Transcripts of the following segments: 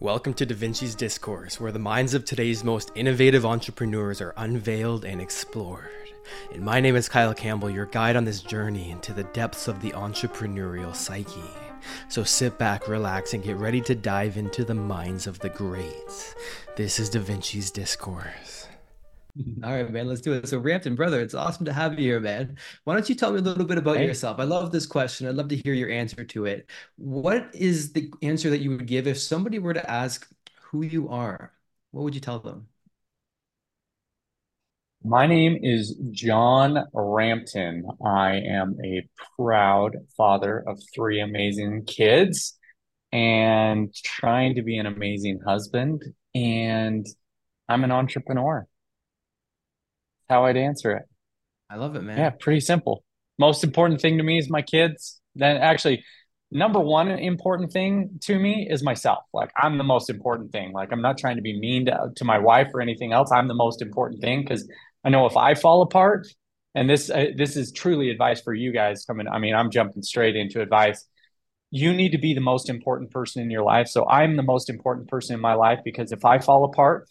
Welcome to Da Vinci's Discourse, where the minds of today's most innovative entrepreneurs are unveiled and explored. And my name is Kyle Campbell, your guide on this journey into the depths of the entrepreneurial psyche. So sit back, relax, and get ready to dive into the minds of the greats. This is Da Vinci's Discourse. All right, man, let's do it. So, Rampton, brother, it's awesome to have you here, man. Why don't you tell me a little bit about Hey, yourself? I love this question. I'd love to hear your answer to it. What is the answer that you would give if somebody were to ask who you are? What would you tell them? my name is John Rampton. I am a proud father of three amazing kids and trying to be an amazing husband. And I'm an entrepreneur. How I'd answer it. I love it, Yeah, man. pretty simple. Most important thing to me is my kids. Then actually, number one important thing to me is myself. Like I'm the most important thing. Like I'm not trying to be mean to my wife or anything else. I'm the most important thing because I know if I fall apart, and this is truly advice for you guys coming. I mean, I'm jumping straight into advice. You need to be the most important person in your life. So I'm the most important person in my life because if I fall apart,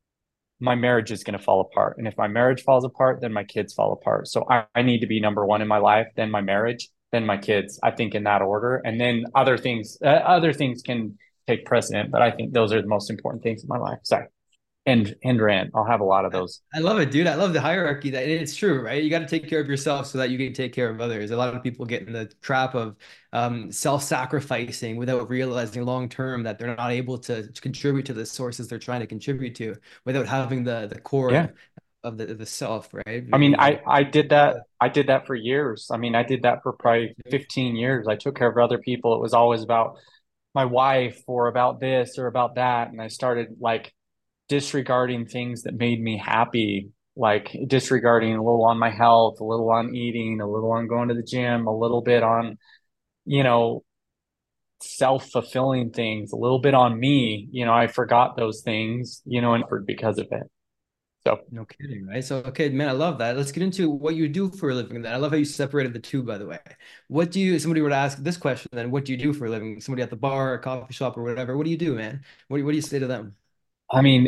my marriage is going to fall apart. And if my marriage falls apart, then my kids fall apart. So I need to be number one in my life, then my marriage, then my kids. I think in that order, and then other things can take precedent. But I think those are the most important things in my life. Sorry, and rant. I'll have a lot of I those. I love it, dude. I love the hierarchy that it's true, right? You got to take care of yourself so that you can take care of others. A lot of people get in the trap of self-sacrificing without realizing long term that they're not able to contribute to the sources they're trying to contribute to without having the core Yeah, of the self, right? I mean, Being I did that. I did that for years. I mean, I did that for probably 15 years. I took care of other people. It was always about my wife or about this or about that, and I started like disregarding things that made me happy, like disregarding a little on my health, a little on eating, a little on going to the gym, a little bit on, you know, self-fulfilling things, a little bit on me. I forgot those things, and because of it. So, No kidding, right? So, okay, man, I love that. Let's get into what you do for a living then. I love how you separated the two, by the way. Somebody were to ask this question, then what do you do for a living? Somebody at the bar, a coffee shop, or whatever. What do you do, man? What do you say to them? I mean,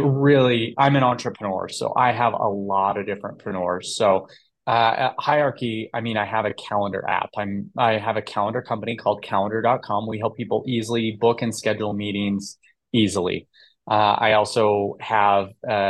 I'm an entrepreneur, so I have a lot of different preneurs. So, at Hierarchy, I mean, I have a calendar app. I have a calendar company called calendar.com. We help people easily book and schedule meetings easily. I also have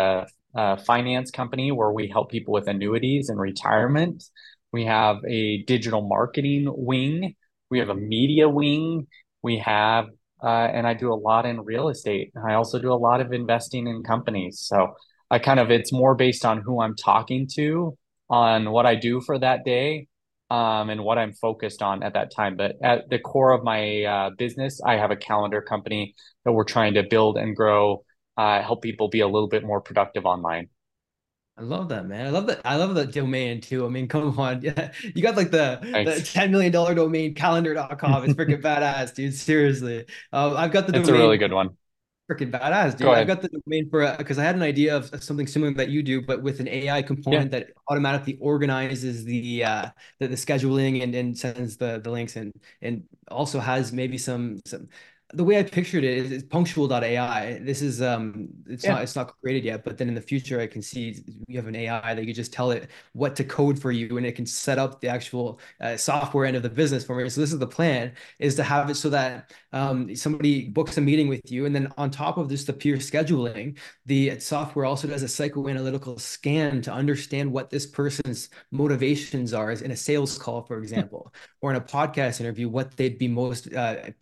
a finance company where we help people with annuities and retirement. We have a digital marketing wing. We have a media wing. We have and I do a lot in real estate. I also do a lot of investing in companies. So it's more based on who I'm talking to, on what I do for that day, and what I'm focused on at that time. But at the core of my business, I have a calendar company that we're trying to build and grow, help people be a little bit more productive online. I love that, man. I love that. I love that domain too. I mean, come on. Yeah. You got like the Thanks. $10 million domain calendar.com. It's freaking badass, dude. Seriously. I've got the It's a really domain. good one. Freaking badass, Go dude. I've ahead. got the domain for because I had an idea of something similar that you do, but with an AI Yeah. component that automatically organizes the scheduling and sends the links and also has maybe some the way I pictured it is punctual.ai. This is it's Yeah. not created yet, but then in the future I can see you have an AI that you just tell it what to code for you and it can set up the actual software end of the business for me. So this is the plan is to have it so that somebody books a meeting with you, and then on top of just the pure scheduling, the software also does a psychoanalytical scan to understand what this person's motivations are, as in a sales call, for example, or in a podcast interview, what they'd be most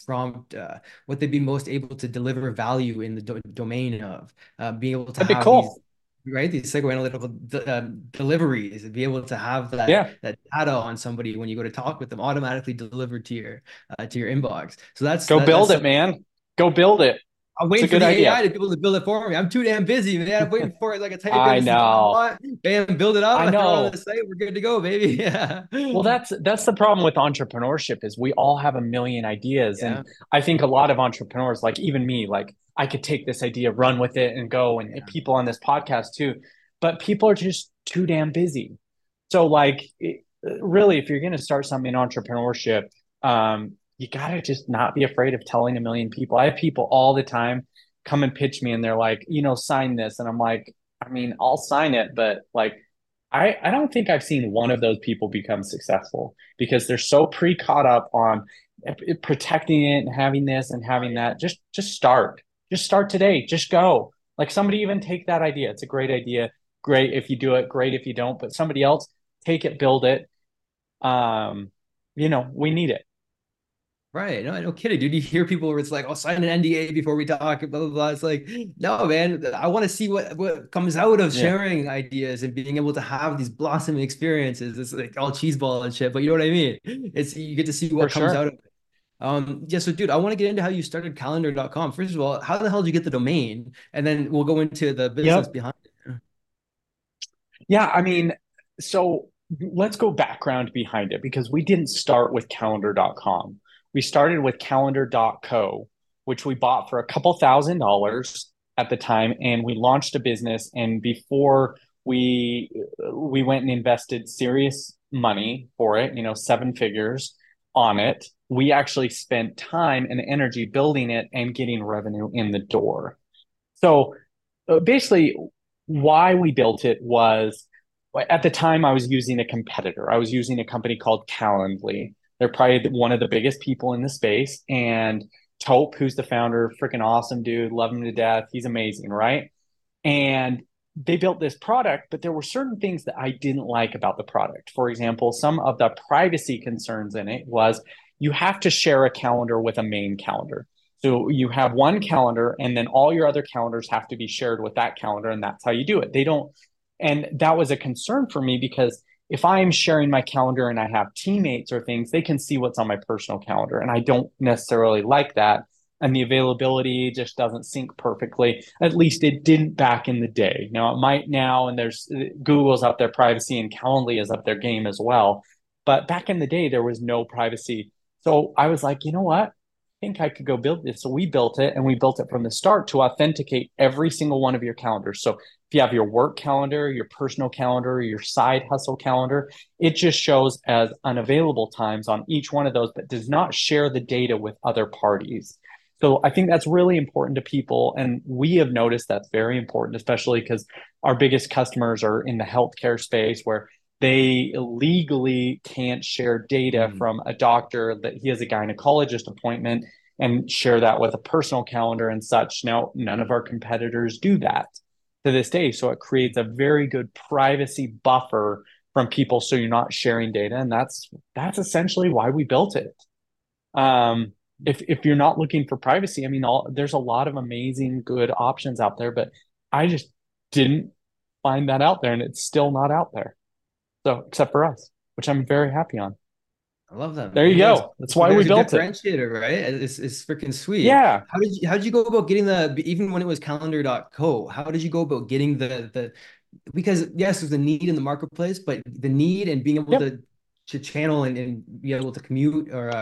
what they'd be most able to deliver value in the domain of, being able to That'd be have these cool. right? These psychoanalytical deliveries and be able to have Yeah. that data on somebody when you go to talk with them automatically delivered to your inbox. So Go build that's it, man. Go build it. I'm It's a waiting for good the idea. AI to be able to build it for me. I'm too damn busy, man. I'm waiting for it. Like I type in I this is what I know. want, bam, build it up. I I throw it on the know. site. We're good to go, baby. Yeah. Well, that's the problem with entrepreneurship is we all have a million ideas. Yeah. And I think a lot of entrepreneurs, like even me, like I could take this idea, run with it and go, and Yeah. people on this podcast too. But people are just too damn busy. So really, if you're going to start something in entrepreneurship, you gotta just not be afraid of telling a million people. I have people all the time come and pitch me and they're like, sign this. And I'm like, I mean, I'll sign it, but like I don't think I've seen one of those people become successful because they're so pre-caught up on protecting it and having this and having that. Just start. Just start today. Just go. Like somebody even take that idea. It's a great idea. Great if you do it, great if you don't, but somebody else take it, build it. We need it. Right. No kidding, dude. You hear people where it's like, oh, sign an NDA before we talk, blah, blah, blah. It's like, no, man, I want to see what comes out of Yeah, sharing ideas and being able to have these blossoming experiences. It's like all cheese ball and shit, but you know what I mean? It's you get to see for what comes sure. out of it. Yeah, so dude, I want to get into how you started calendar.com. First of all, how the hell did you get the domain? And then we'll go into the business Yep. behind it. Yeah, I mean, so let's go background behind it because we didn't start with calendar.com. We started with calendar.co, which we bought for a couple $1,000s at the time, and we launched a business. And before we we went and invested serious money for it, 7 figures on it, we actually spent time and energy building it and getting revenue in the door. So basically, why we built it was at the time I was using a competitor. I was using a company called Calendly. They're probably one of the biggest people in the space. And Tope, who's the founder, freaking awesome dude, love him to death. He's amazing, right? And they built this product, but there were certain things that I didn't like about the product. For example, some of the privacy concerns in it was you have to share a calendar with a main calendar. So you have one calendar and then all your other calendars have to be shared with that calendar. And that's how you do it. They don't. And that was a concern for me because if I'm sharing my calendar and I have teammates or things, they can see what's on my personal calendar. And I don't necessarily like that. And the availability just doesn't sync perfectly. At least it didn't back in the day. Now it might now, and there's Google's up their privacy and Calendly is up their game as well. But back in the day, there was no privacy. So I was like, you know what? Think I could go build this. So we built it and we built it from the start to authenticate every single one of your calendars. So if you have your work calendar, your personal calendar, your side hustle calendar, it just shows as unavailable times on each one of those, but does not share the data with other parties. So I think that's really important to people. And we have noticed that's very important, especially because our biggest customers are in the healthcare space where they legally can't share data Mm. from a doctor that he has a gynecologist appointment and share that with a personal calendar and such. Now, none of our competitors do that to this day. So it creates a very good privacy buffer from people so you're not sharing data. And that's essentially why we built it. Um, if you're not looking for privacy, I mean, there's a lot of amazing, good options out there, but I just didn't find that out there, and it's still not out there. So, except for us, which I'm very happy on. I love that, There you man. Yeah, go. That's why we there's a built it. differentiator, right? It's freaking sweet. Yeah. How did you go about getting even when it was calendar.co, how did you go about getting the because yes, there's a need in the marketplace, but the need and being able Yep. to channel and be able to commute or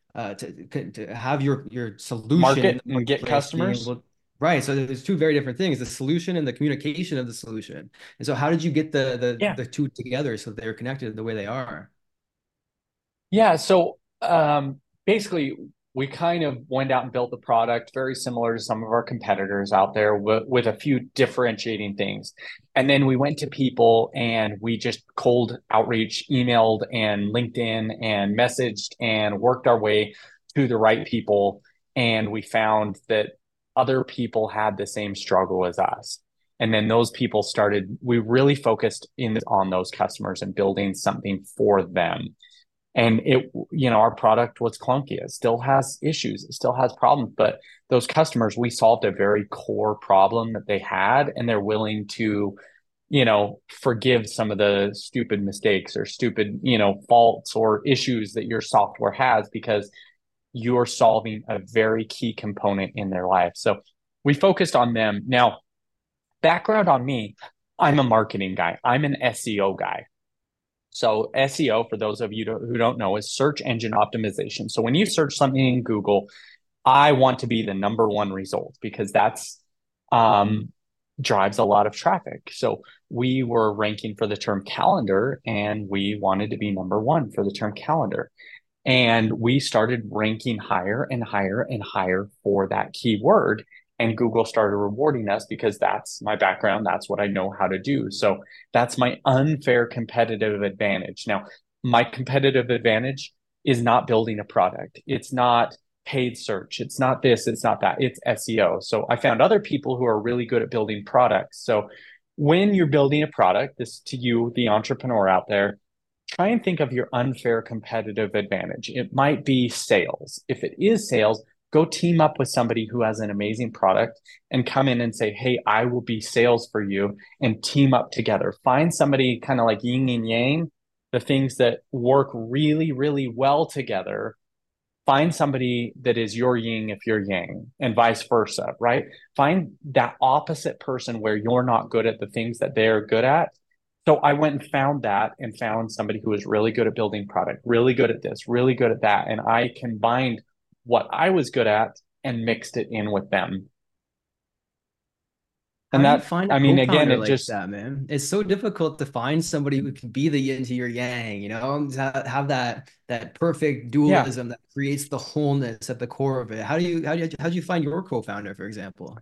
to have your solution in Market the and get marketplace being customers. able right. So there's two very different things, the solution and the communication of the solution. And so how did you get Yeah. the two together so they're connected the way they are? Yeah, so basically, we kind of went out and built the product very similar to some of our competitors out there with a few differentiating things. And then we went to people and we just cold outreach, emailed and LinkedIn and messaged and worked our way to the right people. And we found that other people had the same struggle as us. And then those people we really focused in on those customers and building something for them. And our product was clunky. It still has issues. It still has problems. But those customers, we solved a very core problem that they had, and they're willing to, forgive some of the stupid mistakes or stupid, faults or issues that your software has because you're solving a very key component in their life. So we focused on them. Now, background on me, I'm a marketing guy. I'm an SEO guy. So SEO, for those of you who don't know, is search engine optimization. So when you search something in Google, I want to be the number one result because that's um, drives a lot of traffic. So we were ranking for the term calendar, and we wanted to be number one for the term calendar. And we started ranking higher and higher and higher for that keyword. And Google started rewarding us because that's my background. That's what I know how to do. So that's my unfair competitive advantage. Now, my competitive advantage is not building a product. It's not paid search. It's not this, it's not that. It's SEO. So I found other people who are really good at building products. So when you're building a product, this to you, the entrepreneur out there, try and think of your unfair competitive advantage. It might be sales. If it is sales, go team up with somebody who has an amazing product and come in and say, hey, I will be sales for you, and team up together. Find somebody kind of like yin and yang, the things that work really, really well together. Find somebody that is your yin if you're yang, and vice versa, right? Find that opposite person where you're not good at the things that they're good at. So I went and found that, and found somebody who was really good at building product, really good at this, really good at that. And I combined what I was good at and mixed it in with them. How And do you that, find a I mean, again, co-founder it like just, that, man? It's so difficult to find somebody who can be the yin to your yang, have that perfect yeah. dualism that creates the wholeness at the core of it. How do you find your co-founder, for example?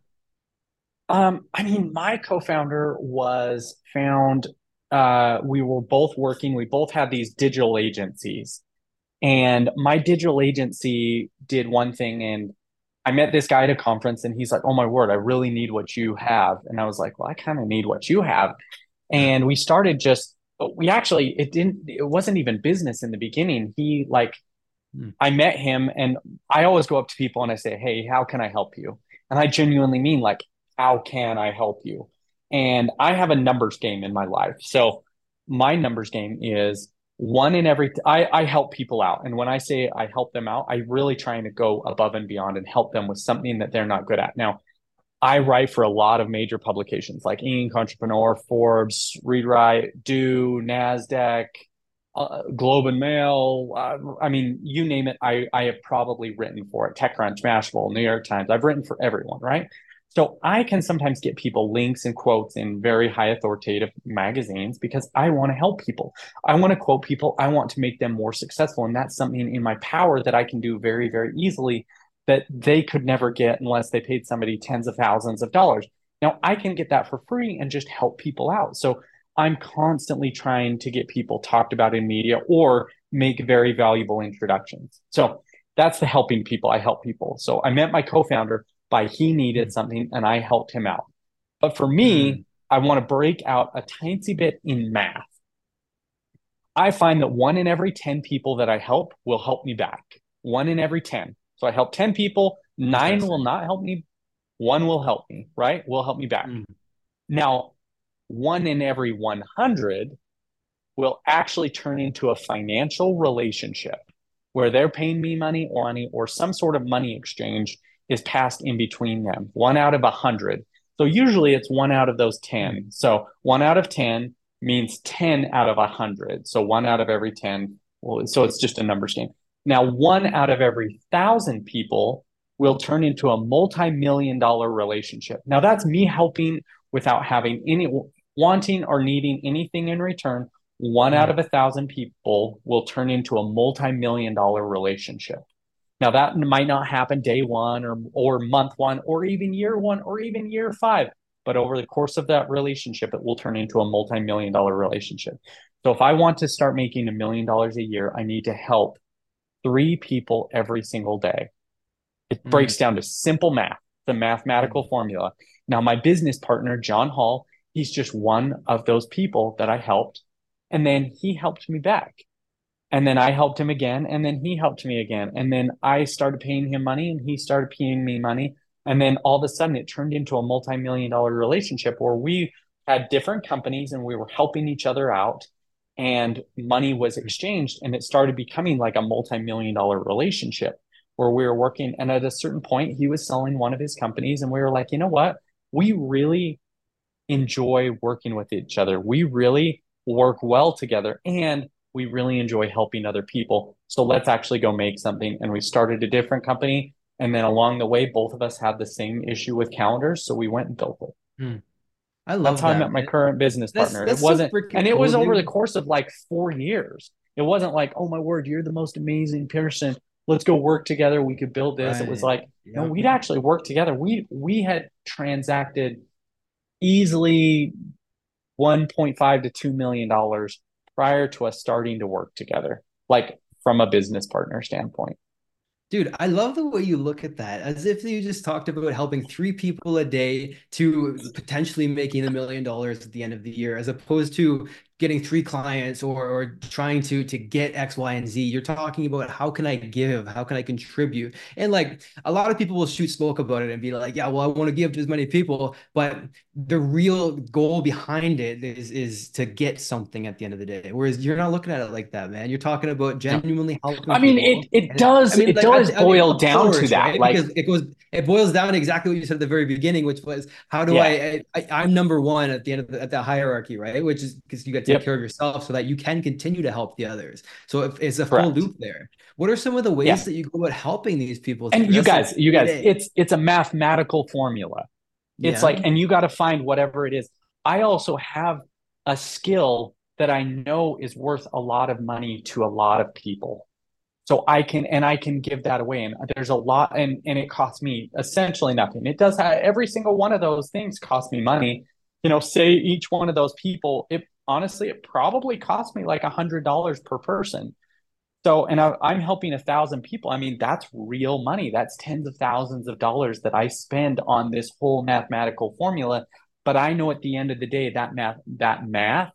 I mean, my co-founder was found, we were both working, we both had these digital agencies. And my digital agency did one thing, and I met this guy at a conference, and he's like, "Oh my word, I really need what you have." And I was like, "Well, I kind of need what you have." And we started just, we actually, it wasn't even business in the beginning. He like, Hmm. I met him, and I always go up to people and I say, "Hey, how can I help you?" And I genuinely mean like, "How can I help you?" And I have a numbers game in my life. So my numbers game is one in every, I help people out. And when I say I help them out, I really trying to go above and beyond and help them with something that they're not good at. Now, I write for a lot of major publications like Inc., Entrepreneur, Forbes, Read Write, Do, NASDAQ, Globe and Mail. I mean, you name it, I have probably written for it. TechCrunch, Mashable, New York Times. I've written for everyone, right? So I can sometimes get people links and quotes in very high authoritative magazines because I want to help people. I want to quote people. I want to make them more successful. And that's something in my power that I can do very, very easily that they could never get unless they paid somebody tens of thousands of dollars. Now I can get that for free and just help people out. So I'm constantly trying to get people talked about in media or make very valuable introductions. So that's the helping people. I help people. So I met my co-founder by he needed something and I helped him out. But for me, I want to break out a tiny bit in math. I find that one in every 10 people that I help will help me back. One in every 10. So I help 10 people, nine will Interesting. not help me, one will help me, right? Will help me back. Mm. Now, one in every 100 will actually turn into a financial relationship where they're paying me money or some sort of money exchange is passed in between them. One out of 100. So usually it's one out of those 10. So one out of 10 means 10 out of 100. So one out of every 10. Well, so it's just a numbers game. Now, one out of every 1,000 people will turn into a multi-million-dollar relationship. Now, that's me helping without having any wanting or needing anything in return. One out of 1,000 people will turn into a multi-million-dollar relationship. Now that might not happen day one or month one or even year one or even year five, but over the course of that relationship, it will turn into a multi-million-dollar relationship. So if I want to start making $1 million a year, I need to help 3 people every single day. It breaks down to simple math, the mathematical formula. Now, my business partner, John Hall, he's just one of those people that I helped. And then he helped me back. And then I helped him again. And then he helped me again. And then I started paying him money and he started paying me money. And then all of a sudden it turned into a multi-million-dollar relationship where we had different companies and we were helping each other out and money was exchanged. And it started becoming like a multi-million-dollar relationship where we were working. And at a certain point, he was selling one of his companies. And we were like, you know what? We really enjoy working with each other. We really work well together and we really enjoy helping other people. So let's actually go make something. And we started a different company. And then along the way, both of us had the same issue with calendars. So we went and built it. Mm. I That's love how I that, met my man. current business That's partner. It that's so wasn't, freaking and it cool, was over the dude. course of like 4 years. It wasn't like, oh my word, you're the most amazing person. Let's go work together. We could build this. It was Right. like, no, Yep. we'd actually worked together. We had transacted easily 1.5 to $2 million prior to us starting to work together, like from a business partner standpoint. Dude, I love the way you look at that as if you just talked about helping three people a day to potentially making $1 million at the end of the year, as opposed to getting three clients or trying to get X, Y, and Z. You're talking about how can I give? How can I contribute? And like a lot of people will shoot smoke about it and be like, yeah, well, I want to give to as many people, but the real goal behind it is to get something at the end of the day. Whereas you're not looking at it like that, man. You're talking about No. genuinely helping I mean, people. it And I does mean, it like, does boil of down to course, that. right? Like, Because it boils down to exactly what you said at the very beginning, which was how do yeah, I'm number one at the end of at the hierarchy, right? Which is because you got to take yep, care of yourself so that you can continue to help the others. So if it's a full correct. loop there. What are some of the ways Yeah. that you go about helping these people And through? That's like you every guys, day. it's a mathematical formula. It's like, Yeah. and you got to find whatever it is. I also have a skill that I know is worth a lot of money to a lot of people. So I can give that away. And there's a lot, and it costs me essentially nothing. It does have every single one of those things cost me money. Say each one of those people, it honestly, it probably cost me like $100 per person. So, and I'm helping 1,000 people. I mean, that's real money. That's tens of thousands of dollars that I spend on this whole mathematical formula. But I know at the end of the day, that math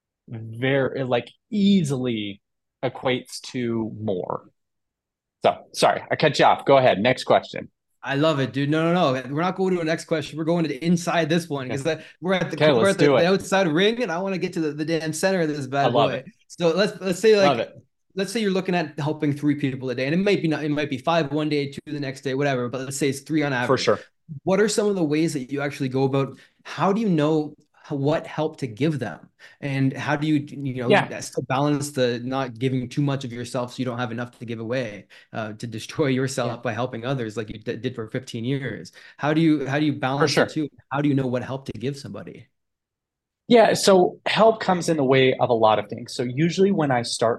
very like easily equates to more. So sorry, I cut you off. Go ahead. Next question. I love it, dude. No, no, no. We're not going to the next question. We're going to inside this one Okay, because we're at okay, we're let's at do the it. outside ring, and I want to get to the damn center of this I bad love boy. it. So let's say Love like it. let's say you're looking at helping three people a day, and it might be five one day, two the next day, whatever. But let's say it's three on For average. sure. What are some of the ways that you actually go about? How do you know what help to give them, and how do Yeah, still balance the not giving too much of yourself so you don't have enough to give away, to destroy yeah, yourself by helping others like you did for 15 years? How do you for balance the sure. two? How do you know what help to give somebody? Yeah, so help comes in the way of a lot of things. So usually when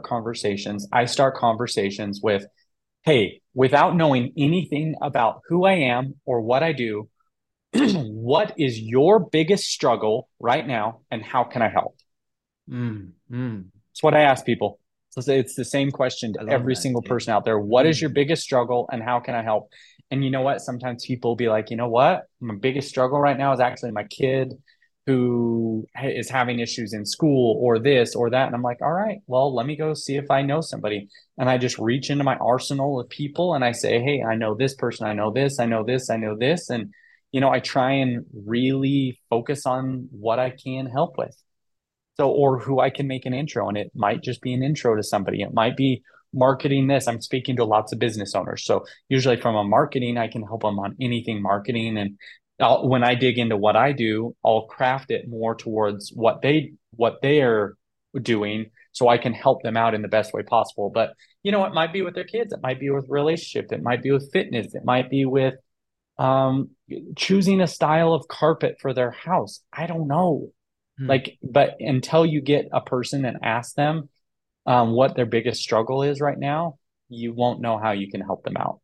I start conversations with, hey, without knowing anything about who I am or what I do, what is your biggest struggle right now and how can I help? Mm, mm, It's what I ask people. So it's the same question to I love every that, single dude. person out there. What is your Mm, biggest struggle and how can I help? And you know what? Sometimes people will be like, you know what? My biggest struggle right now is actually my kid who is having issues in school or this or that. And I'm like, all right, well, let me go see if I know somebody. And I just reach into my arsenal of people and I say, hey, I know this person. I know this. I know this. I know this. And, I try and really focus on what I can help with. So, or who I can make an intro, and it might just be an intro to somebody. It might be marketing this. I'm speaking to lots of business owners. So, usually from a marketing, I can help them on anything marketing. And when I dig into what I do, I'll craft it more towards what they are doing so I can help them out in the best way possible. But, it might be with their kids, it might be with relationship, it might be with fitness, it might be with um, choosing a style of carpet for their house. I don't know. mm. Like, but until you get a person and ask them what their biggest struggle is right now, you won't know how you can help them out.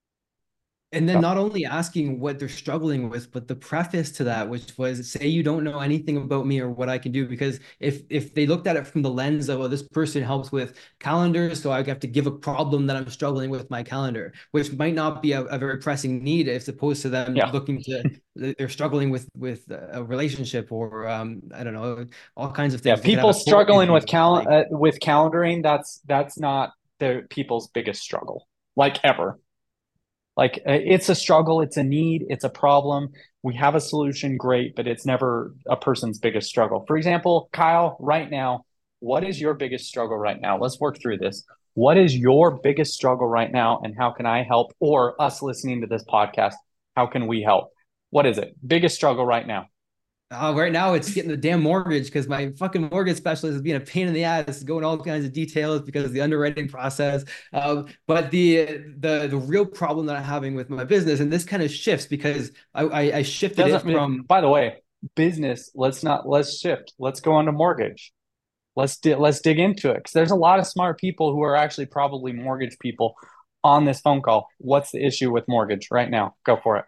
And then So, not only asking what they're struggling with, but the preface to that, which was say you don't know anything about me or what I can do. Because if they looked at it from the lens of, oh, this person helps with calendars, so I have to give a problem that I'm struggling with my calendar, which might not be a very pressing need, as opposed to them yeah, looking to they're struggling with a relationship or I don't know, all kinds of yeah. things. They could have People a core struggling issue. Like, with calendaring, that's not the people's biggest struggle, like ever. Like it's a struggle, it's a need, it's a problem. We have a solution, great, but it's never a person's biggest struggle. For example, Kyle, right now, what is your biggest struggle right now? Let's work through this. What is your biggest struggle right now, and how can I help? Or us listening to this podcast, how can we help? What is it? Biggest struggle right now? right now, it's getting the damn mortgage because my fucking mortgage specialist is being a pain in the ass, going all kinds of details because of the underwriting process. But the real problem that I'm having with my business, and this kind of shifts because I shifted it Doesn't. from By the way, business. Let's shift. Let's go on to mortgage. let's dig into it, because there's a lot of smart people who are actually probably mortgage people on this phone call. What's the issue with mortgage right now? Go for it.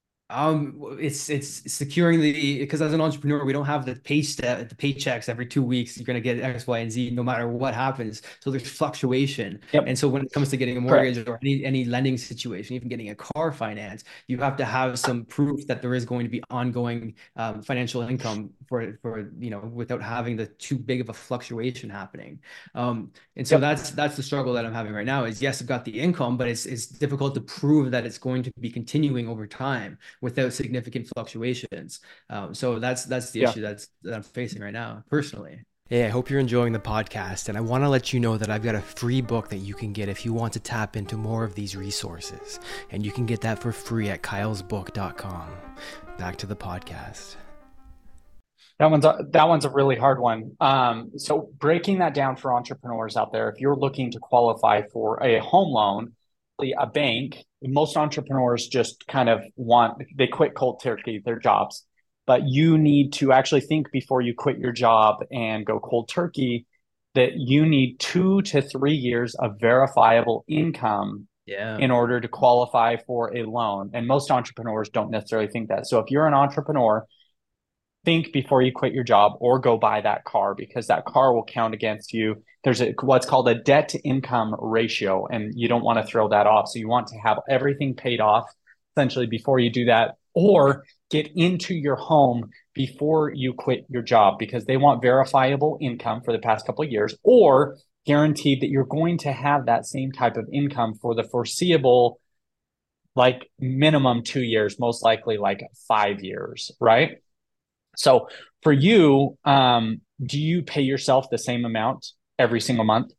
It's securing because as an entrepreneur, we don't have the paychecks every 2 weeks. You're gonna get X, Y, and Z no matter what happens. So there's fluctuation. Yep. And so when it comes to getting a mortgage Correct. or any lending situation, even getting a car finance, you have to have some proof that there is going to be ongoing financial income for without having the too big of a fluctuation happening. And so Yep. that's the struggle that I'm having right now. Is yes, I've got the income, but it's difficult to prove that it's going to be continuing over time without significant fluctuations. So that's the Yeah. issue that I'm facing right now personally. Hey, I hope you're enjoying the podcast, and I want to let you know that I've got a free book that you can get if you want to tap into more of these resources, and you can get that for free at kylesbook.com. Back to the podcast. That one's a really hard one. So breaking that down for entrepreneurs out there, if you're looking to qualify for a home loan, a bank, most entrepreneurs just kind of they quit cold turkey their jobs, but you need to actually think before you quit your job and go cold turkey, that you need 2 to 3 years of verifiable income Yeah. in order to qualify for a loan. And most entrepreneurs don't necessarily think that. So if you're an entrepreneur, think before you quit your job or go buy that car, because that car will count against you. There's what's called a debt to income ratio, and you don't want to throw that off. So you want to have everything paid off essentially before you do that, or get into your home before you quit your job, because they want verifiable income for the past couple of years, or guaranteed that you're going to have that same type of income for the foreseeable, like minimum 2 years, most likely like 5 years, right? So for you, do you pay yourself the same amount every single month?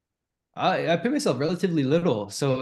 I pay myself relatively little, so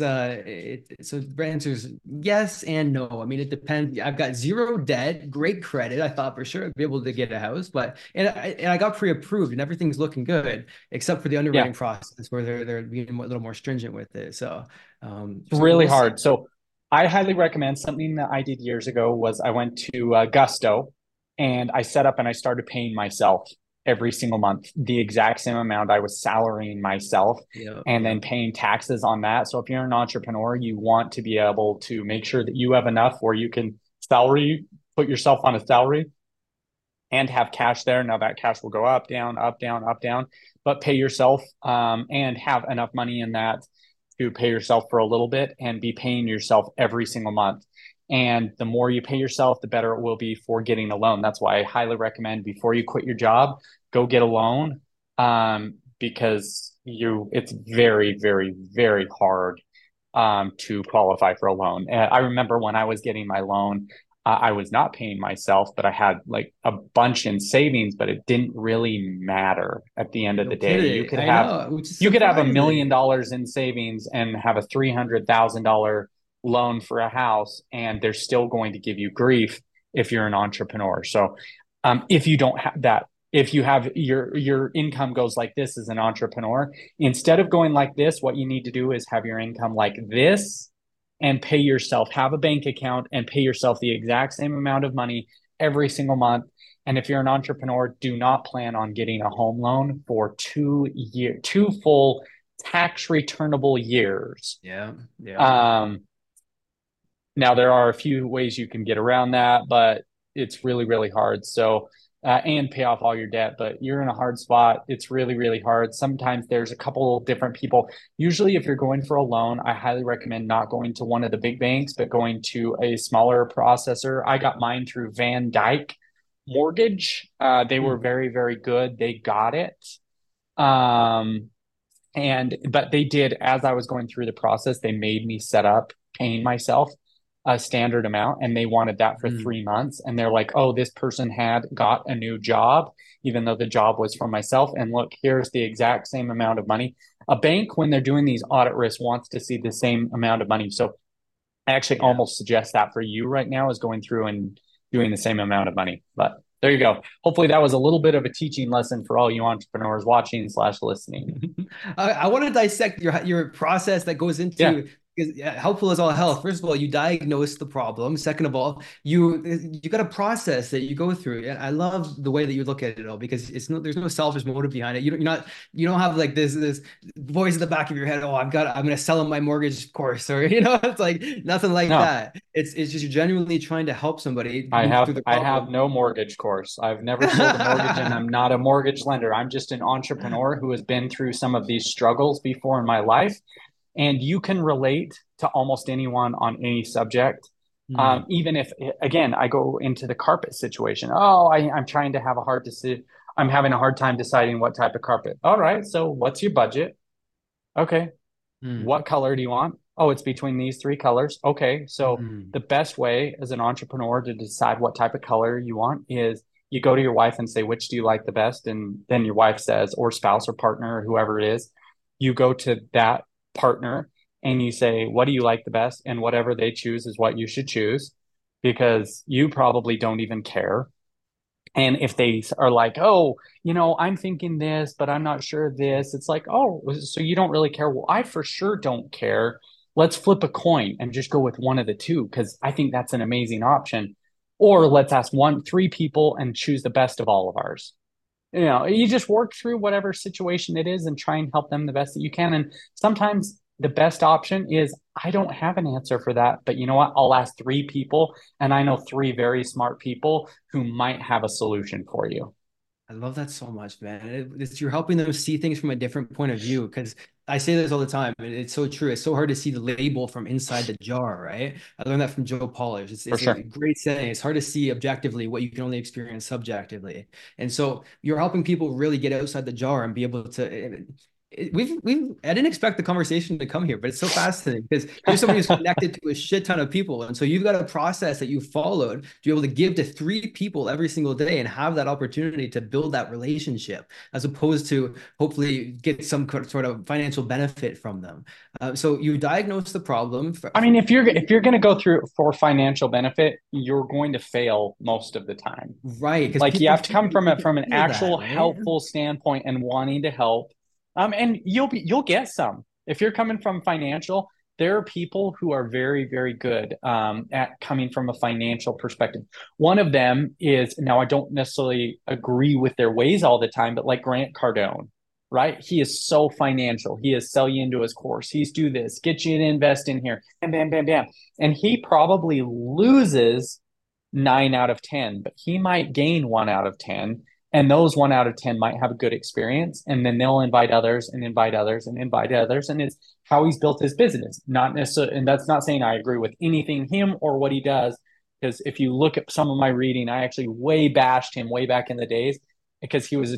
so the answer is yes and no. I mean, it depends. I've got zero debt, great credit. I thought for sure I'd be able to get a house, but I got pre-approved and everything's looking good, except for the Yeah, underwriting process where they're being a little more stringent with it. So it's so really we'll see. hard. So I highly recommend, something that I did years ago was I went to Gusto, and I set up and I started paying myself every single month the exact same amount I was salarying myself, Yeah, and yeah. then paying taxes on that. So if you're an entrepreneur, you want to be able to make sure that you have enough where you can put yourself on a salary and have cash there. Now that cash will go up, down, up, down, up, down, but pay yourself, and have enough money in that to pay yourself for a little bit and be paying yourself every single month. And the more you pay yourself, the better it will be for getting a loan. That's why I highly recommend, before you quit your job, go get a loan, because it's very, very, very hard to qualify for a loan. And I remember when I was getting my loan, I was not paying myself, but I had like a bunch in savings, but it didn't really matter at the end of No the day. kidding. I know, which is You could have $1 million surprising. in savings and have a $300,000 loan for a house, and they're still going to give you grief if you're an entrepreneur. So, if you don't have that, if you have your income goes like this as an entrepreneur, instead of going like this, what you need to do is have your income like this, and pay yourself, have a bank account and pay yourself the exact same amount of money every single month. And if you're an entrepreneur, do not plan on getting a home loan for 2 full tax returnable years. Yeah, yeah. Um, Now there are a few ways you can get around that, but it's really, really hard. So, and pay off all your debt, but you're in a hard spot. It's really, really hard. Sometimes there's a couple different people. Usually, if you're going for a loan, I highly recommend not going to one of the big banks, but going to a smaller processor. I got mine through Van Dyke Mortgage. They were Hmm. very, very good. They got it. Um, but they did, as I was going through the process, they made me set up paying myself a standard amount, and they wanted that for Hmm. 3 months. And they're like, oh, this person had got a new job, even though the job was for myself. And look, here's the exact same amount of money. A bank, when they're doing these audit risks, wants to see the same amount of money. So I actually Yeah. almost suggest that for you right now is going through and doing the same amount of money. But there you go. Hopefully that was a little bit of a teaching lesson for all you entrepreneurs watching / listening. I want to dissect your process that goes Yeah. into because yeah, helpful is all health. First of all, you diagnose the problem. Second of all, you got to process that you go through. And I love the way that you look at it all because there's no selfish motive behind it. You don't have like this voice in the back of your head. Oh, I'm gonna sell him my mortgage course, or it's like nothing like No, that. It's just you're genuinely trying to help somebody move through the I have problem. no mortgage course. I've never sold a mortgage and I'm not a mortgage lender. I'm just an entrepreneur who has been through some of these struggles before in my life. And you can relate to almost anyone on any subject. Hmm. Even if, again, I go into the carpet situation. Oh, I'm trying to have a hard decision. I'm having a hard time deciding what type of carpet. All right. So what's your budget? Okay. Hmm. What color do you want? Oh, it's between these three colors. Okay. So Hmm. the best way as an entrepreneur to decide what type of color you want is you go to your wife and say, which do you like the best? And then your wife says, or spouse or partner or whoever it is, you go to that partner and you say, what do you like the best? And whatever they choose is what you should choose because you probably don't even care. And if they are like, oh, I'm thinking this, but I'm not sure of this, it's like, oh, so you don't really care. Well, I for sure don't care. Let's flip a coin and just go with one of the two because I think that's an amazing option. Or let's ask three people and choose the best of all of ours. You just work through whatever situation it is and try and help them the best that you can. And sometimes the best option is I don't have an answer for that, but you know what? I'll ask three people, and I know three very smart people who might have a solution for you. I love that so much, man. You're helping them see things from a different point of view because I say this all the time. It's so true. It's so hard to see the label from inside the jar, right? I learned that from Joe Polish. For It's a sure. great saying. It's hard to see objectively what you can only experience subjectively. And so you're helping people really get outside the jar and be able to. I didn't expect the conversation to come here, but it's so fascinating because you're somebody who's connected to a shit ton of people. And so you've got a process that you followed to be able to give to three people every single day and have that opportunity to build that relationship as opposed to hopefully get some sort of financial benefit from them. So you diagnose the problem. I mean, if you're going to go through for financial benefit, you're going to fail most of the time. Right, because Like you people have to come feel, from they it can from an feel that, actual right? helpful standpoint and wanting to help. And you'll get some. If you're coming from financial, there are people who are very, very good at coming from a financial perspective. One of them is now I don't necessarily agree with their ways all the time, but like Grant Cardone, right? He is so financial. He is sell you into his course. He's do this, get you to invest in here, and bam, bam, bam. And he probably loses 9 out of 10, but he might gain 1 out of 10. And those 1 out of 10 might have a good experience. And then they'll invite others and invite others and invite others. And it's how he's built his business. Not necessarily, and that's not saying I agree with anything him or what he does. Because if you look at some of my reading, I actually way bashed him way back in the days because he was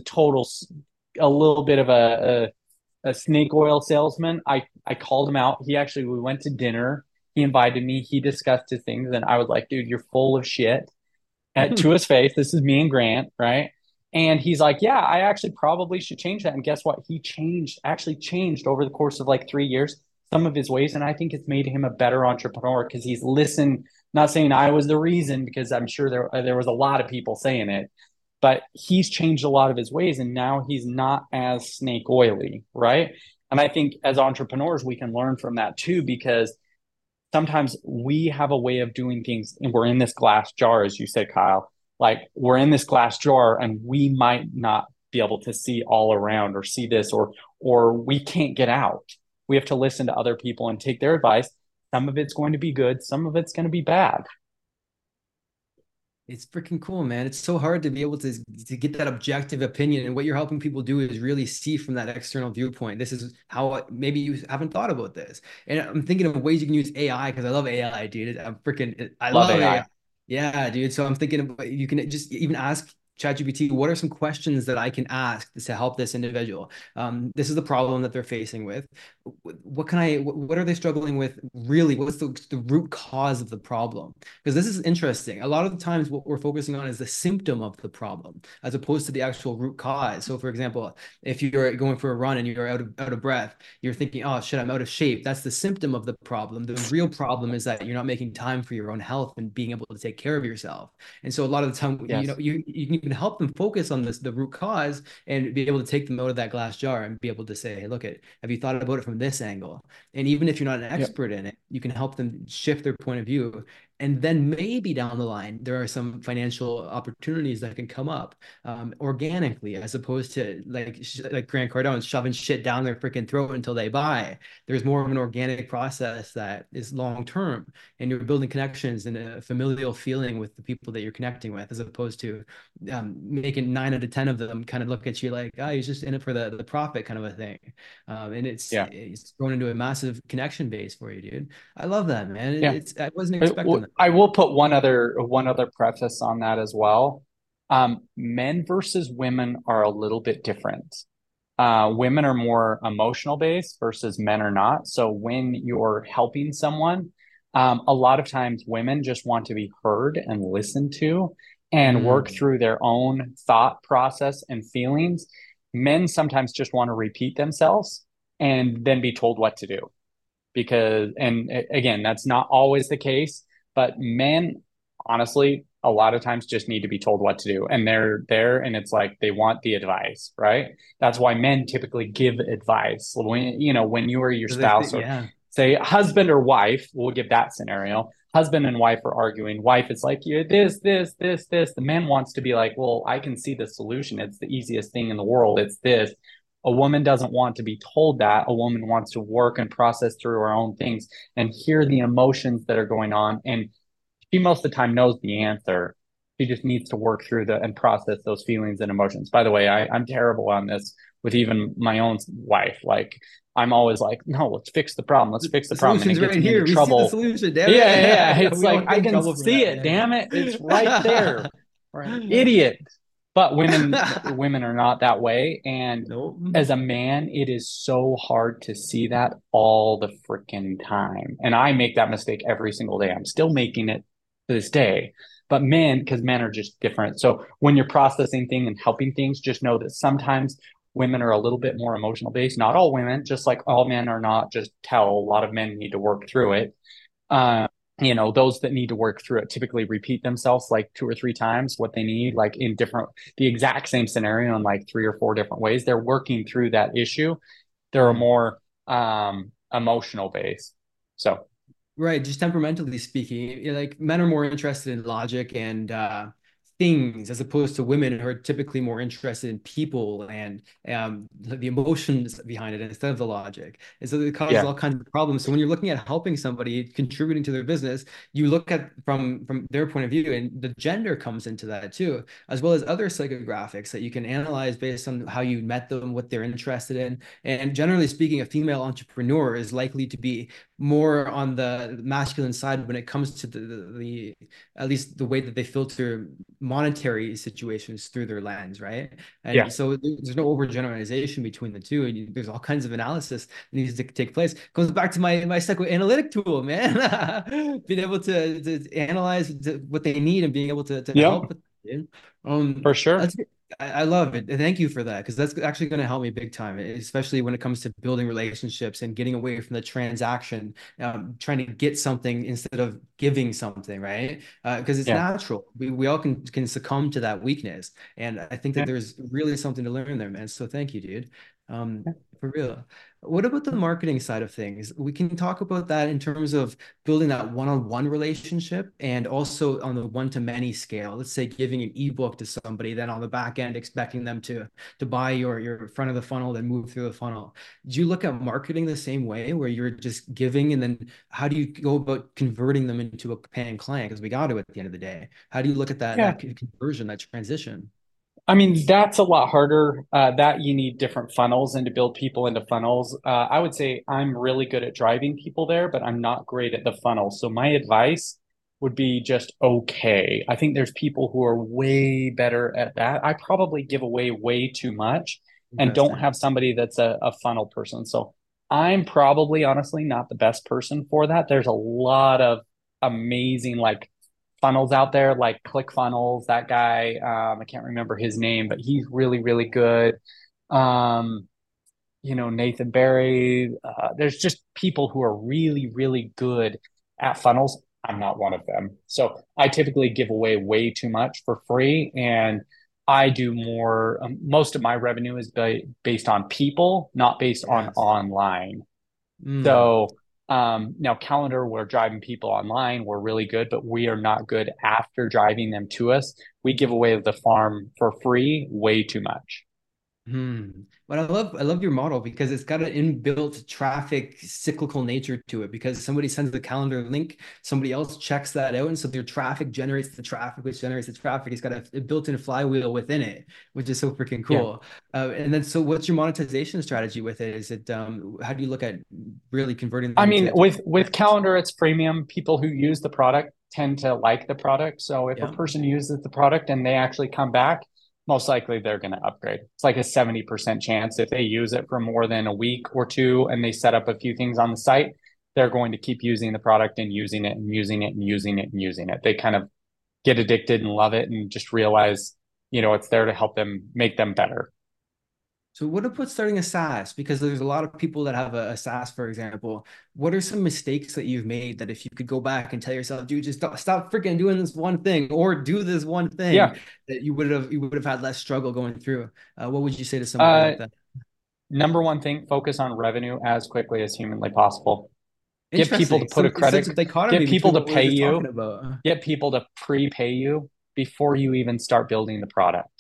a little bit of a snake oil salesman. I called him out. We went to dinner. He invited me. He discussed his things, and I was like, "Dude, you're full of shit." To his face, this is me and Grant, right? And he's like, "Yeah, I actually probably should change that." And guess what? Actually changed over the course of like 3 years some of his ways, and I think it's made him a better entrepreneur because he's listened. Not saying I was the reason, because I'm sure there was a lot of people saying it, but he's changed a lot of his ways and now he's not as snake oily, right? And I think as entrepreneurs, we can learn from that too, because sometimes we have a way of doing things and we're in this glass jar, as you said, Kyle. Like we're in this glass jar and we might not be able to see all around or see this, or we can't get out. We have to listen to other people and take their advice. Some of it's going to be good, some of it's going to be bad. It's freaking cool, man. It's so hard to be able to get that objective opinion, and what you're helping people do is really see from that external viewpoint. This is how maybe you haven't thought about this. And I'm thinking of ways you can use AI because I love AI, dude. I Love love AI. AI. Yeah, dude. So I'm thinking of you can just even ask ChatGPT, what are some questions that I can ask to help this individual? This is the problem that they're facing with. What are they struggling with really? What's the root cause of the problem? Because this is interesting. A lot of the times, what we're focusing on is the symptom of the problem as opposed to the actual root cause. So, for example, if you're going for a run and you're out of breath, you're thinking, oh shit, I'm out of shape. That's the symptom of the problem. The real problem is that you're not making time for your own health and being able to take care of yourself. And so a lot of the time, Yes. you can even can help them focus on the root cause and be able to take them out of that glass jar and be able to say, hey, look, have you thought about it from this angle? And even if you're not an Yep. expert in it, you can help them shift their point of view. And then maybe down the line, there are some financial opportunities that can come up organically, as opposed to like Grant Cardone shoving shit down their freaking throat until they buy. There's more of an organic process that is long term, and you're building connections and a familial feeling with the people that you're connecting with, as opposed to making 9 out of 10 of them kind of look at you like, oh, he's just in it for the profit kind of a thing. And Yeah. it's grown into a massive connection base for you, dude. I love that, man. Yeah. I wasn't expecting that. I will put one other preface on that as well. Men versus women are a little bit different. Women are more emotional based versus men are not. So when you're helping someone, a lot of times women just want to be heard and listened to and work Mm. through their own thought process and feelings. Men sometimes just want to repeat themselves and then be told what to do. Because, and again, that's not always the case, but men, honestly, a lot of times just need to be told what to do. And they're there and it's like they want the advice, right? That's why men typically give advice. When, when you or your spouse, or Yeah. say husband or wife, we'll give that scenario. Husband and wife are arguing. Wife is like, yeah, this. The man wants to be like, well, I can see the solution. It's the easiest thing in the world. It's this. A woman doesn't want to be told that. A woman wants to work and process through her own things and hear the emotions that are going on. And she most of the time knows the answer. She just needs to work through and process those feelings and emotions. By the way, I'm terrible on this with even my own wife. Like, I'm always like, no, let's fix the problem. Let's fix the The problem. And it solution's gets right me into here. We see the trouble. solution, damn Yeah, it. yeah. It's We like, don't get I in can trouble for see that, it, damn it. It's right there. man. We're an idiot. But women are not that way. And Nope. as a man, it is so hard to see that all the freaking time. And I make that mistake every single day. I'm still making it to this day. But men, because men are just different. So when you're processing things and helping things, just know that sometimes women are a little bit more emotional based. Not all women, just like all men are not. Just tell a lot of men need to work through it. Uh, those that need to work through it typically repeat themselves like 2 or 3 times what they need, like in the exact same scenario in like 3 or 4 different ways. They're working through that issue. They're a Mm. more emotional base. So, Right, just temperamentally speaking, like men are more interested in logic and things, as opposed to women who are typically more interested in people and the emotions behind it instead of the logic. And so it causes yeah, all kinds of problems. So when you're looking at helping somebody contributing to their business, you look at from their point of view, and the gender comes into that too, as well as other psychographics that you can analyze based on how you met them, what they're interested in. And generally speaking, a female entrepreneur is likely to be more on the masculine side when it comes to the at least the way that they filter monetary situations through their lens, right? yeah, And so there's no overgeneralization between the two, and there's all kinds of analysis that needs to take place. Goes back to my psychoanalytic tool, man. Being able to analyze what they need and being able to yep, help with it. for sure. That's I love it. Thank you for that, because that's actually going to help me big time, especially when it comes to building relationships and getting away from the transaction, trying to get something instead of giving something, right? Because it's Yeah, natural. We all can succumb to that weakness, and I think that yeah. there's really something to learn there, man. So thank you, dude. For real. What about the marketing side of things? We can talk about that in terms of building that one-on-one relationship and also on the one-to-many scale. Let's say giving an ebook to somebody, then on the back end expecting them to buy your front of the funnel, then move through the funnel. Do you look at marketing the same way, where you're just giving, and then how do you go about converting them into a paying client? Because we got to at the end of the day. How do you look at Yeah. that conversion, that transition? I mean, that's a lot harder. That you need different funnels and to build people into funnels. I would say I'm really good at driving people there, but I'm not great at the funnel. So my advice would be just okay. I think there's people who are way better at that. I probably give away way too much and don't Interesting. have somebody that's a funnel person. So I'm probably honestly not the best person for that. There's a lot of amazing like funnels out there like ClickFunnels. That guy, I can't remember his name, but he's really, really good. Um, Nathan Barry. There's just people who are really, really good at funnels. I'm not one of them. So I typically give away way too much for free. And I do more, most of my revenue is based on people, not based on Yes. online. Mm. So now calendar, we're driving people online. We're really good, but we are not good after driving them to us. We give away the farm for free way too much. Hmm. But I love your model because it's got an inbuilt traffic cyclical nature to it because somebody sends the calendar link, somebody else checks that out, and so their traffic generates the traffic, which generates the traffic. It's got a built-in flywheel within it, which is so freaking Yeah. cool. And then so what's your monetization strategy with it? Is it how do you look at really converting I them mean, to with calendar, it's freemium. People who use the product tend to like the product. So if a yeah. person uses the product and they actually come back, most likely they're going to upgrade. It's like a 70% chance if they use it for more than a week or two and they set up a few things on the site, they're going to keep using the product and using it and using it and using it and using it. They kind of get addicted and love it and just realize, it's there to help them make them better. So what about starting a SaaS? Because there's a lot of people that have a SaaS, for example. What are some mistakes that you've made that if you could go back and tell yourself, dude, just stop freaking doing this one thing or do this one thing Yeah. that you would have had less struggle going through? What would you say to somebody Uh, like that? Number one thing, focus on revenue as quickly as humanly possible. Get people to Interesting. put a It's such credit, a get dichotomy people between to what we were pay just talking you, about. get people to prepay you before you even start building the product.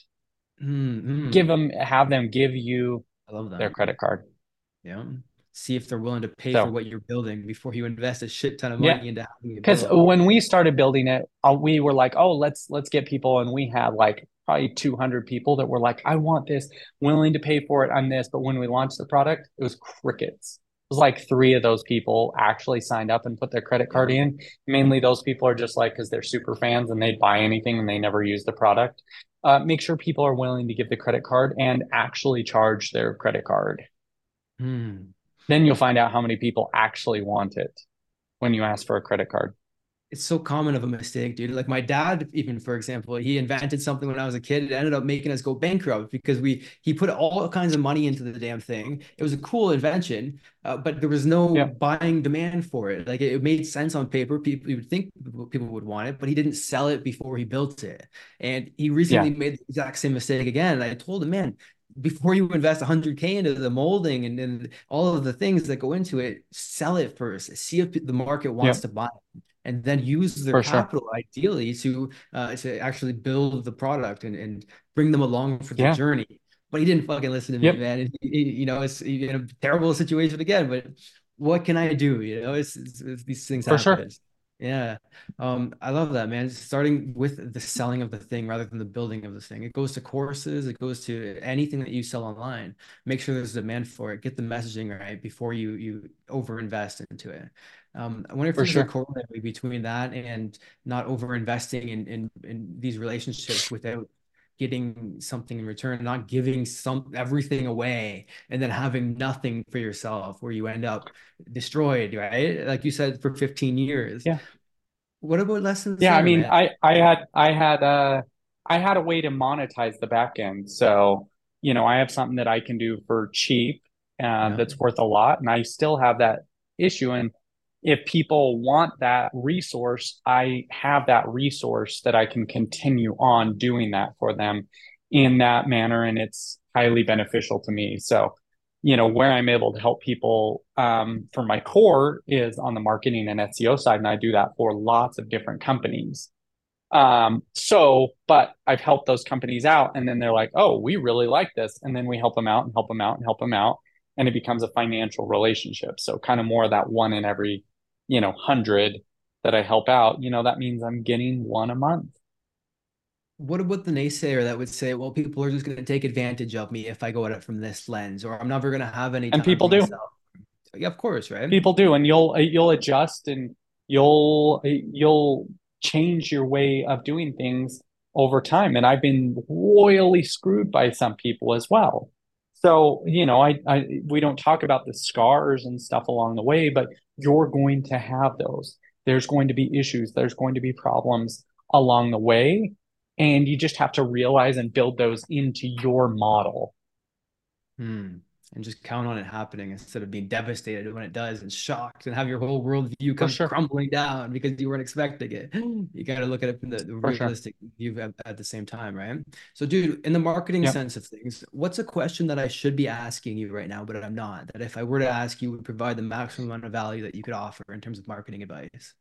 Mm-hmm. Have them give you I love their that. credit card. Yeah. See if they're willing to pay for So, what you're building before you invest a shit ton of yeah, money into having it because built. when we started building it, we were like, oh, let's get people, and we had like probably 200 people that were like, I want this, willing to pay for it on this. But when we launched the product, it was crickets. It was like three of those people actually signed up and put their credit card Yeah. in. Mainly, those people are just like because they're super fans and they'd buy anything and they never use the product. Make sure people are willing to give the credit card and actually charge their credit card. Hmm. Then you'll find out how many people actually want it when you ask for a credit card. It's so common of a mistake, dude. Like my dad, even for example, he invented something when I was a kid. It ended up making us go bankrupt because he put all kinds of money into the damn thing. It was a cool invention, but there was no Yeah, buying demand for it. Like it made sense on paper. People, you would think people would want it, but he didn't sell it before he built it. And he recently yeah, made the exact same mistake again. And I told him, man, before you invest 100K into the molding and all of the things that go into it, sell it first. See if the market yeah, wants to buy and then use their for sure. capital ideally to actually build the product and bring them along for the Yeah, journey. But he didn't fucking listen to me, yep, man. It's in a terrible situation again. But what can I do? It's these things for sure. happen. Yeah. I love that, man. Starting with the selling of the thing rather than the building of the thing. It goes to courses, it goes to anything that you sell online. Make sure there's demand for it. Get the messaging right before you over invest into it. I wonder if For there's a sure. corollary between that and not over investing in these relationships without getting something in return, not giving everything away and then having nothing for yourself where you end up destroyed, right? Like you said, for 15 years. Yeah. What about lessons Yeah, I there, mean, man? I had a way to monetize the back end. So, I have something that I can do for cheap, Yeah. that's worth a lot, and I still have that issue. And if people want that resource, I have that resource that I can continue on doing that for them in that manner, and it's highly beneficial to me. So, where I'm able to help people for my core is on the marketing and SEO side, and I do that for lots of different companies. But I've helped those companies out, and then they're like, "Oh, we really like this," and then we help them out and help them out and help them out, and it becomes a financial relationship. So kind of more of that one in every, 100 that I help out. That means I'm getting one a month, What about the naysayer that would say, well, people are just going to take advantage of me if I go at it from this lens, or I'm never going to have any and time for people do. myself? Yeah, of course, right? People do, and you'll adjust and you'll change your way of doing things over time. And I've been royally screwed by some people as well. So, I we don't talk about the scars and stuff along the way, but you're going to have those. There's going to be issues, there's going to be problems along the way, and you just have to realize and build those into your model. Hmm. and just count on it happening instead of being devastated when it does and shocked and have your whole worldview For come sure. crumbling down because you weren't expecting it. You got to look at it from the For sure. realistic view at the same time, right? So, dude, in the marketing Yep. sense of things, what's a question that I should be asking you right now, but I'm not? That if I were to ask you, would provide the maximum amount of value that you could offer in terms of marketing advice?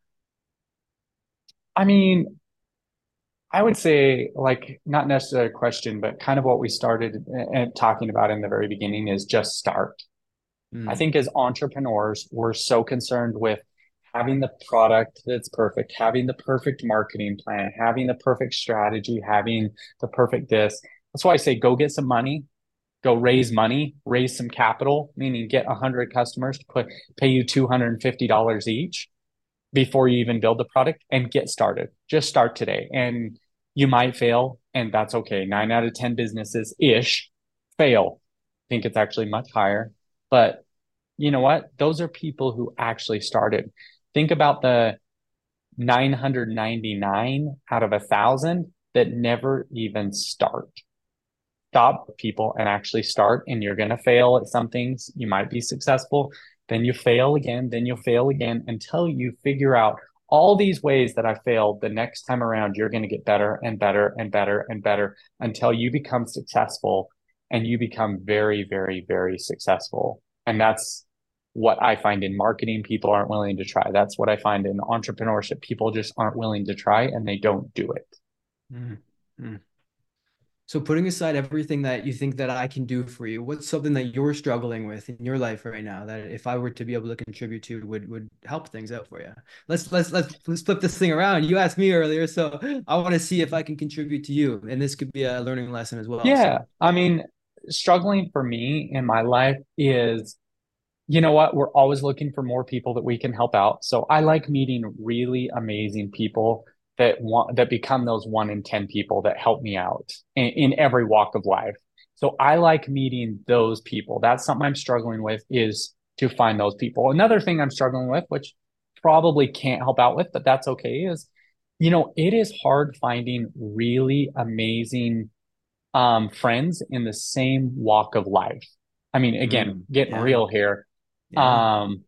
I mean, I would say, like, not necessarily a question, but kind of what we started talking about in the very beginning is just start. I Mm, think as entrepreneurs, we're so concerned with having the product that's perfect, having the perfect marketing plan, having the perfect strategy, having the perfect this. That's why I say go get some money, go raise money, raise some capital, meaning get 100 customers to pay you $250 each before you even build the product and get started. Just start today. And you might fail, and that's okay. 9 out of 10 businesses ish fail. I think it's actually much higher. But you know what? Those are people who actually started. Think about the 999 out of 1,000 that never even start. Stop people and actually start, and you're going to fail at some things. You might be successful, then you fail again, then you'll fail again until you figure out all these ways that I failed. The next time around, you're going to get better and better and better and better until you become successful and you become very, very, very successful. And that's what I find in marketing, people aren't willing to try. That's what I find in entrepreneurship. People just aren't willing to try and they don't do it. mm, mm. So putting aside everything that you think that I can do for you, what's something that you're struggling with in your life right now that if I were to be able to contribute to would help things out for you? Let's flip this thing around. You asked me earlier, so I want to see if I can contribute to you, and this could be a learning lesson as well. Yeah. So I mean, struggling for me in my life is, you know what? We're always looking for more people that we can help out. So I like meeting really amazing people that become those 1 in 10 people that help me out in every walk of life. So I like meeting those people. That's something I'm struggling with is to find those people. Another thing I'm struggling with, which probably can't help out with, but that's okay, is, it is hard finding really amazing friends in the same walk of life. I mean, again, getting yeah, real here. yeah, Um,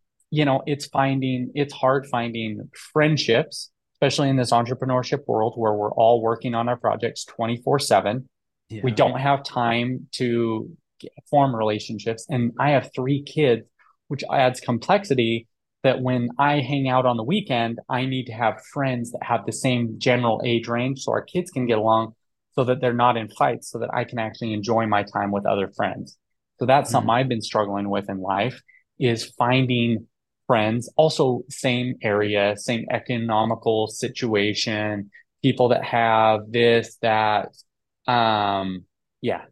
it's hard finding friendships, especially in this entrepreneurship world where we're all working on our projects 24/7. We yeah. don't have time to form relationships. And I have 3 kids, which adds complexity that when I hang out on the weekend, I need to have friends that have the same general age range so our kids can get along so that they're not in fights, so that I can actually enjoy my time with other friends. So that's something Mm. I've been struggling with in life is finding friends, also same area, same economical situation, people that have this, that. Yeah.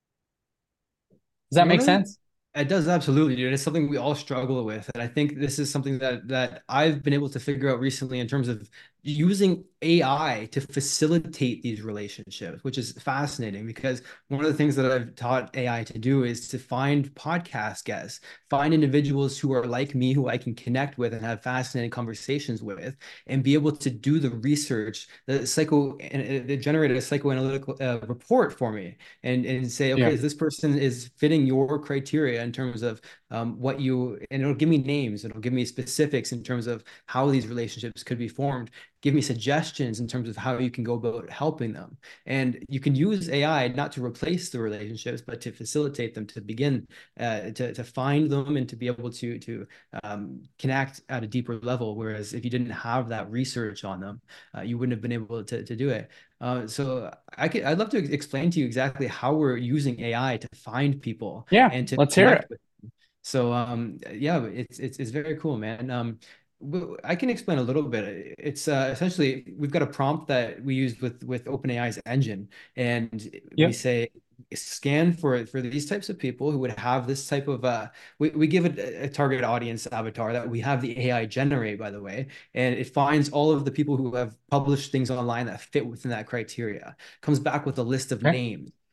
Does that One make of the sense? It does absolutely, dude. It's something we all struggle with, and I think this is something that I've been able to figure out recently in terms of using AI to facilitate these relationships, which is fascinating because one of the things that I've taught AI to do is to find podcast guests, find individuals who are like me, who I can connect with and have fascinating conversations with, and be able to do the research, and generate a psychoanalytical report for me and say, okay, Yeah. is this person is fitting your criteria in terms of what you, and it'll give me names, it'll give me specifics in terms of how these relationships could be formed, give me suggestions in terms of how you can go about helping them. And you can use AI not to replace the relationships, but to facilitate them, to begin to find them and to be able to connect at a deeper level. Whereas if you didn't have that research on them, you wouldn't have been able to do it. So I'd love to explain to you exactly how we're using AI to find people Yeah. and to Let's hear connect it. with them. So yeah, it's very cool, man. I can explain a little bit. It's essentially we've got a prompt that we use with OpenAI's engine, and we Yep. say scan for these types of people who would have this type of we give it a target audience avatar that we have the AI generate, by the way, and it finds all of the people who have published things online that fit within that criteria, comes back with a list of Okay. names.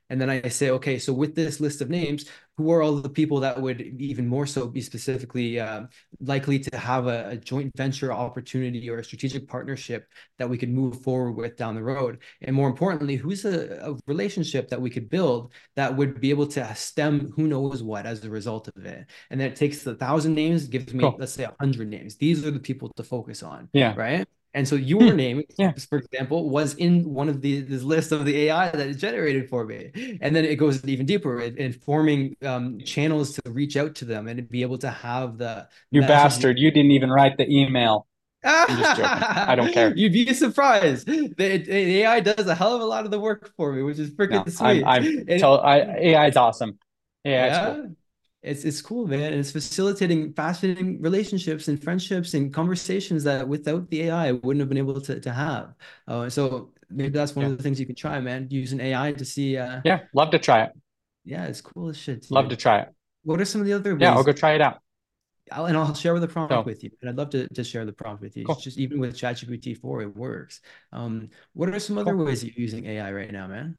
And then I say, okay, so with this list of names, who are all the people that would even more so be specifically likely to have a joint venture opportunity or a strategic partnership that we could move forward with down the road? And more importantly, who's a relationship that we could build that would be able to stem who knows what as a result of it? And then it takes 1,000 names, gives me, Cool. let's say, 100 names. These are the people to focus on, Yeah. right? And so your Hmm. name, Yeah. for example, was in one of this list of the AI that is generated for me. And then it goes even deeper in forming channels to reach out to them and be able to have the You message. bastard. You didn't even write the email. I'm just joking. I don't care. You'd be surprised. The AI does a hell of a lot of the work for me, which is freaking No, I'm sweet. I'm And told AI is awesome. AI is yeah, cool. it's cool, man. And it's facilitating fascinating relationships and friendships and conversations that without the AI I wouldn't have been able to have. So maybe that's one Yeah. of the things you can try, man. Use an AI to see. Yeah. Love to try it. Yeah, it's cool as shit, Love to dude. try it. What are some of the other Yeah, I'll ways? go try it out. I'll share the prompt So with you. And I'd love to share the prompt with you. It's cool. just even with ChatGPT 4, it works. What are some other Cool. ways you're using AI right now, man?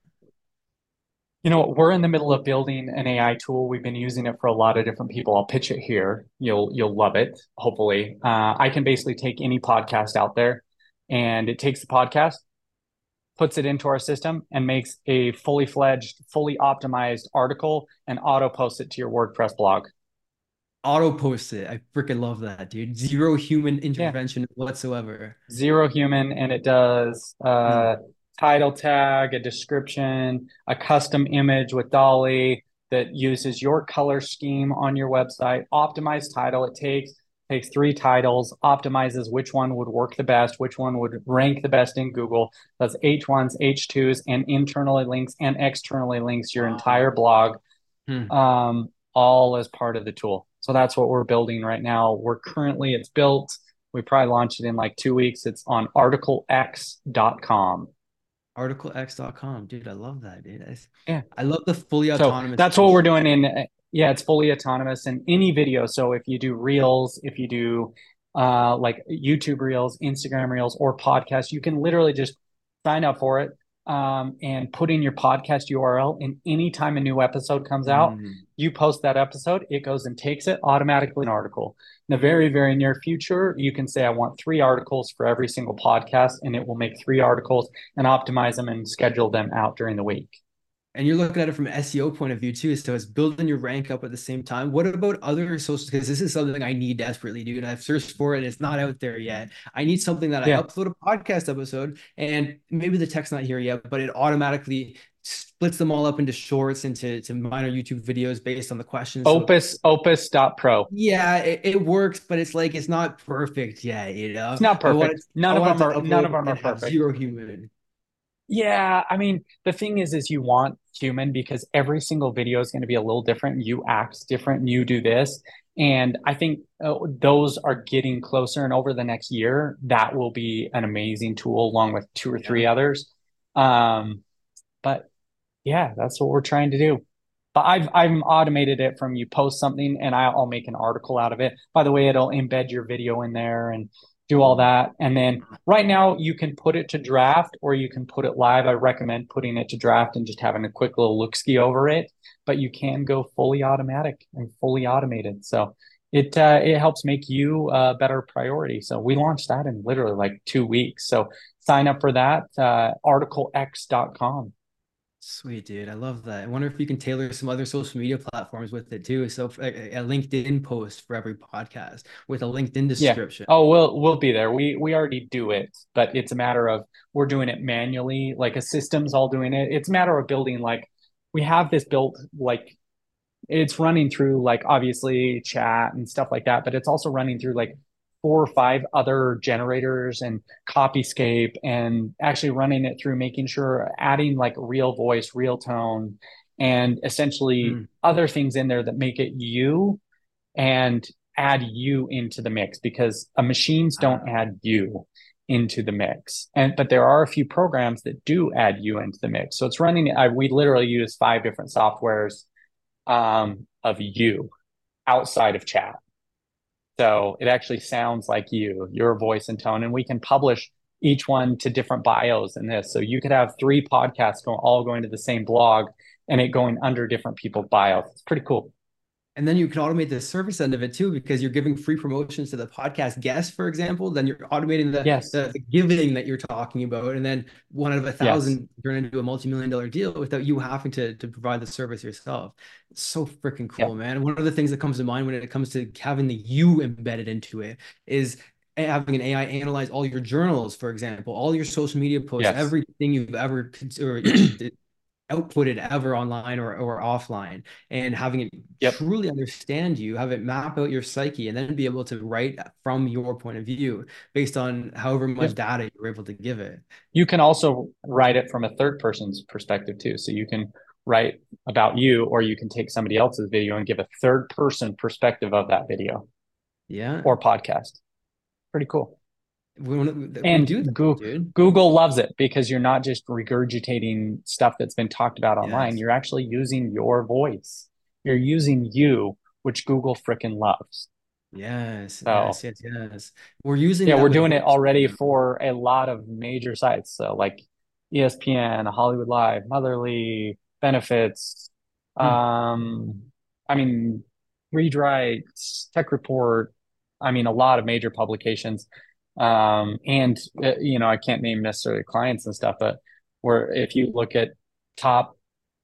You know what? We're in the middle of building an AI tool. We've been using it for a lot of different people. I'll pitch it here. You'll love it, hopefully. I can basically take any podcast out there, and it takes the podcast, puts it into our system, and makes a fully fledged, fully optimized article and auto posts it to your WordPress blog. Auto post it. I freaking love that, dude. Zero human Yeah, intervention whatsoever. zero human, and it does Hmm. title tag, a description, a custom image with Dolly that uses your color scheme on your website, optimized title. It takes three titles, optimizes which one would work the best, which one would rank the best in Google. Does H1s, H2s, and internally links and externally links your entire Wow. blog, Hmm. all as part of the tool. So that's what we're building right now. It's built. We probably launched it in like 2 weeks. It's on articlex.com. Articlex.com. Dude, I love that, dude. Yeah. I love the fully So autonomous that's what we're feature. doing yeah, it's fully autonomous in any video. So if you do reels, if you do like YouTube reels, Instagram reels, or podcasts, you can literally just sign up for it and put in your podcast URL. And anytime a new episode comes out, Mm. you post that episode, it goes and takes it automatically an article. In the very, very near future, you can say, I want 3 articles for every single podcast, and it will make 3 articles and optimize them and schedule them out during the week. And you're looking at it from an SEO point of view too. So it's building your rank up at the same time. What about other social? Because this is something I need desperately, dude. I've searched for it and it's not out there yet. I need something that I Yeah. upload a podcast episode and maybe the tech's not here yet, but it automatically splits them all up into shorts, into minor YouTube videos based on the questions. So Opus.pro. yeah, it works, but it's like it's not perfect yet, you know. It's not I want it, perfect. None I of want them it to are none of upload them are and have perfect. zero human. Yeah, I mean, the thing is you want human because every single video is going to be a little different. You act different, you do this. And I think those are getting closer. And over the next year, that will be an amazing tool along with 2 or 3 Yeah. others. But yeah, that's what we're trying to do. But I've automated it from you post something and I'll make an article out of it. By the way, it'll embed your video in there and do all that. And then right now you can put it to draft or you can put it live. I recommend putting it to draft and just having a quick little look ski over it. But you can go fully automatic and fully automated. So it helps make you a better priority. So we launched that in literally like 2 weeks. So sign up for that, articlex.com. Sweet, dude. I love that. I wonder if you can tailor some other social media platforms with it too. So a LinkedIn post for every podcast with a LinkedIn Yeah. description. Oh, we'll be there. We already do it, but it's a matter of we're doing it manually, like a system's all doing it. It's a matter of building like we have this built like it's running through like obviously chat and stuff like that, but it's also running through like 4 or 5 other generators and Copyscape and actually running it through making sure adding like real voice, real tone, and essentially Mm. other things in there that make it you and add you into the mix because machines don't Ah, add you into the mix. But there are a few programs that do add you into the mix. So it's running. We literally use 5 different softwares of you outside of chat. So it actually sounds like you, your voice and tone, and we can publish each one to different bios in this. So you could have 3 podcasts all going to the same blog and it going under different people's bios. It's pretty cool. And then you can automate the service end of it too, because you're giving free promotions to the podcast guests, for example. Then you're automating the giving that you're talking about. And then 1 out of 1,000 turn into a multi-million-dollar deal without you having to provide the service yourself. It's so freaking cool, man. One of the things that comes to mind when it comes to having the you embedded into it is having an AI analyze all your journals, for example, all your social media posts, everything you've ever outputted ever online or offline, and having it truly understand you, have it map out your psyche, and then be able to write from your point of view based on however much data you're able to give it. You can also write it from a third person's perspective too. So you can write about you, or you can take somebody else's video and give a third person perspective of that video. Yeah. Or podcast. Pretty cool. And Google loves it because you're not just regurgitating stuff that's been talked about online. You're actually using your voice. You're using you, which Google freaking loves. Yes. We're using we're doing it already for a lot of major sites. So like ESPN, Hollywood Live, Motherly, Benefits, I mean, Read Writes, Tech Report, I mean, a lot of major publications. And I can't name necessarily clients and stuff, but if you look at top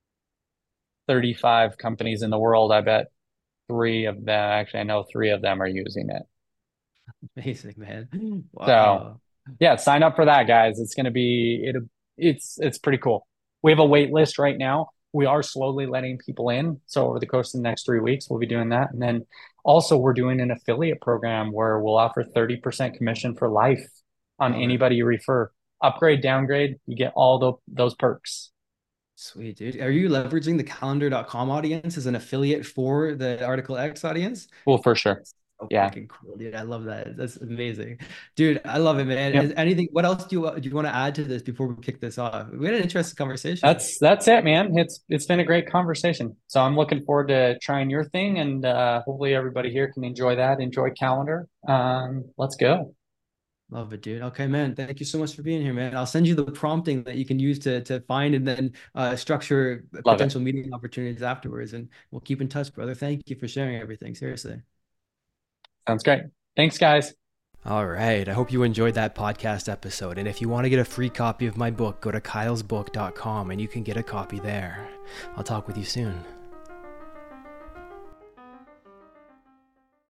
35 companies in the world, I bet 3 of them, actually, I know 3 of them are using it. Amazing, man. Wow. So sign up for that, guys. It's going to be, it's pretty cool. We have a wait list right now. We are slowly letting people in. So over the course of the next 3 weeks, we'll be doing that. And then also we're doing an affiliate program where we'll offer 30% commission for life on anybody you refer. Upgrade, downgrade, you get all those perks. Sweet, dude. Are you leveraging the calendar.com audience as an affiliate for the Article X audience? Well, for sure. Fucking cool, dude. I love that. That's amazing, dude. I love it, man. Anything? What else do you want to add to this before we kick this off? We had an interesting conversation. That's it, man. It's been a great conversation. So I'm looking forward to trying your thing, and hopefully everybody here can enjoy that. Enjoy Calendar. Let's go. Love it, dude. Okay, man. Thank you so much for being here, man. I'll send you the prompting that you can use to find and then structure potential meeting opportunities afterwards, and we'll keep in touch, brother. Thank you for sharing everything. Seriously. Sounds great. Thanks, guys. All right. I hope you enjoyed that podcast episode. And if you want to get a free copy of my book, go to kylesbook.com and you can get a copy there. I'll talk with you soon.